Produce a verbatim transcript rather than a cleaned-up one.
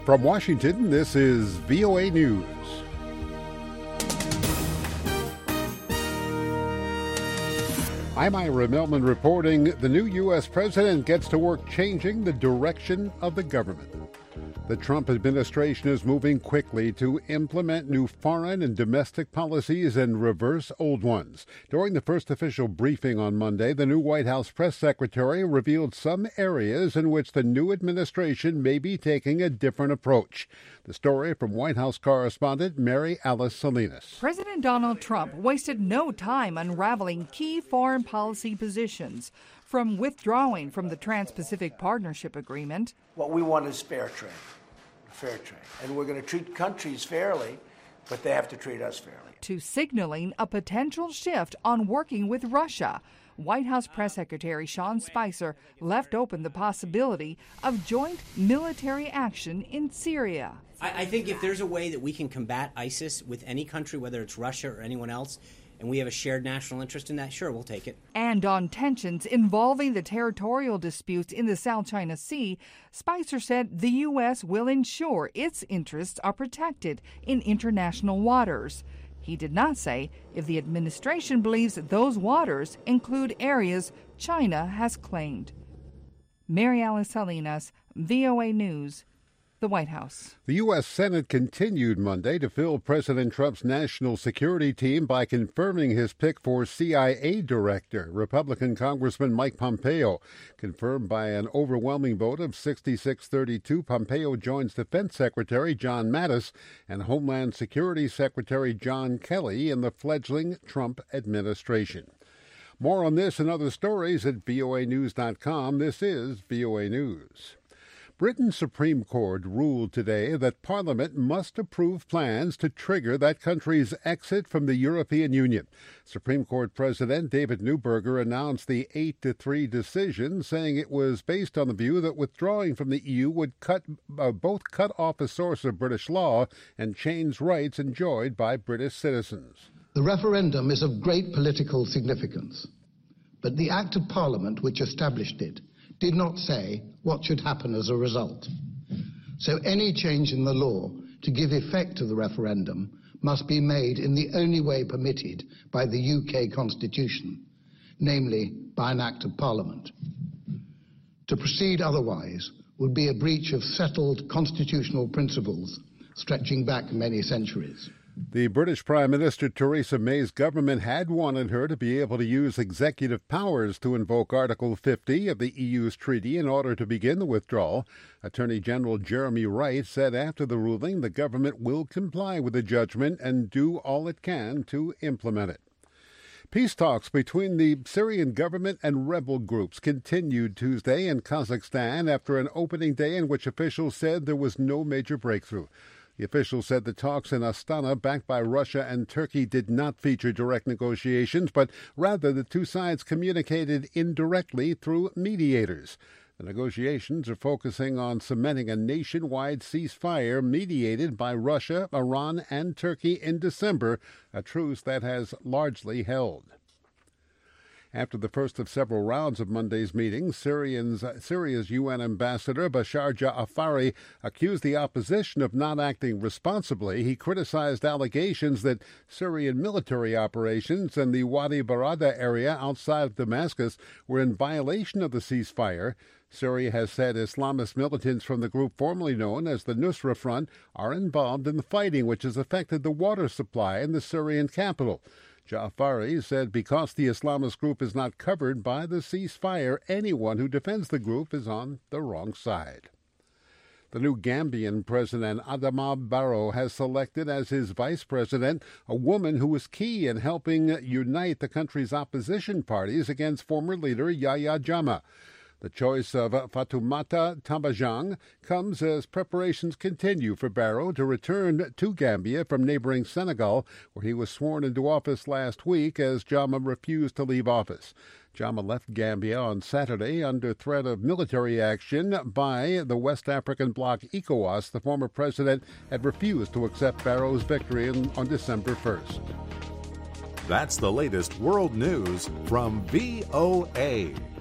From Washington, this is V O A News. I'm Ira Melman reporting the new U S president gets to work changing the direction of the government. The Trump administration is moving quickly to implement new foreign and domestic policies and reverse old ones. During the first official briefing on Monday, the new White House press secretary revealed some areas in which the new administration may be taking a different approach. The story from White House correspondent Mary Alice Salinas. President Donald Trump wasted no time unraveling key foreign policy positions, from withdrawing from the Trans-Pacific Partnership Agreement. What we want is fair trade, fair trade. And we're going to treat countries fairly, but they have to treat us fairly. To signaling a potential shift on working with Russia. White House Press Secretary Sean Spicer left open the possibility of joint military action in Syria. I, I think if there's a way that we can combat ISIS with any country, whether it's Russia or anyone else, and we have a shared national interest in that, sure, we'll take it. And on tensions involving the territorial disputes in the South China Sea, Spicer said the U S will ensure its interests are protected in international waters. He did not say if the administration believes that those waters include areas China has claimed. Mary Alice Salinas, V O A News, the White House. The U S Senate continued Monday to fill President Trump's national security team by confirming his pick for C I A director, Republican Congressman Mike Pompeo. Confirmed by an overwhelming vote of sixty-six thirty-two, Pompeo joins Defense Secretary John Mattis and Homeland Security Secretary John Kelly in the fledgling Trump administration. More on this and other stories at V O A news dot com. This is V O A News. Britain's Supreme Court ruled today that Parliament must approve plans to trigger that country's exit from the European Union. Supreme Court President David Neuberger announced the eight to three decision, saying it was based on the view that withdrawing from the E U would cut uh, both cut off a source of British law and change rights enjoyed by British citizens. The referendum is of great political significance, but the Act of Parliament which established it did not say what should happen as a result. So any change in the law to give effect to the referendum must be made in the only way permitted by the U K Constitution, namely by an Act of Parliament. To proceed otherwise would be a breach of settled constitutional principles stretching back many centuries. The British Prime Minister Theresa May's government had wanted her to be able to use executive powers to invoke Article fifty of the E U's treaty in order to begin the withdrawal. Attorney General Jeremy Wright said after the ruling the government will comply with the judgment and do all it can to implement it. Peace talks between the Syrian government and rebel groups continued Tuesday in Kazakhstan after an opening day in which officials said there was no major breakthrough. The official said the talks in Astana, backed by Russia and Turkey, did not feature direct negotiations, but rather the two sides communicated indirectly through mediators. The negotiations are focusing on cementing a nationwide ceasefire mediated by Russia, Iran, and Turkey in December, a truce that has largely held. After the first of several rounds of Monday's meetings, Syrians, Syria's U N ambassador Bashar Ja'afari accused the opposition of not acting responsibly. He criticized allegations that Syrian military operations in the Wadi Barada area outside of Damascus were in violation of the ceasefire. Syria has said Islamist militants from the group formerly known as the Nusra Front are involved in the fighting, which has affected the water supply in the Syrian capital. Ja'afari said because the Islamist group is not covered by the ceasefire, anyone who defends the group is on the wrong side. The new Gambian president, Adama Barrow, has selected as his vice president a woman who was key in helping unite the country's opposition parties against former leader Yahya Jammeh. The choice of Fatoumata Tambajang comes as preparations continue for Barrow to return to Gambia from neighboring Senegal, where he was sworn into office last week as Jammeh refused to leave office. Jammeh left Gambia on Saturday under threat of military action by the West African bloc ECOWAS. The former president had refused to accept Barrow's victory on December first. That's the latest world news from V O A.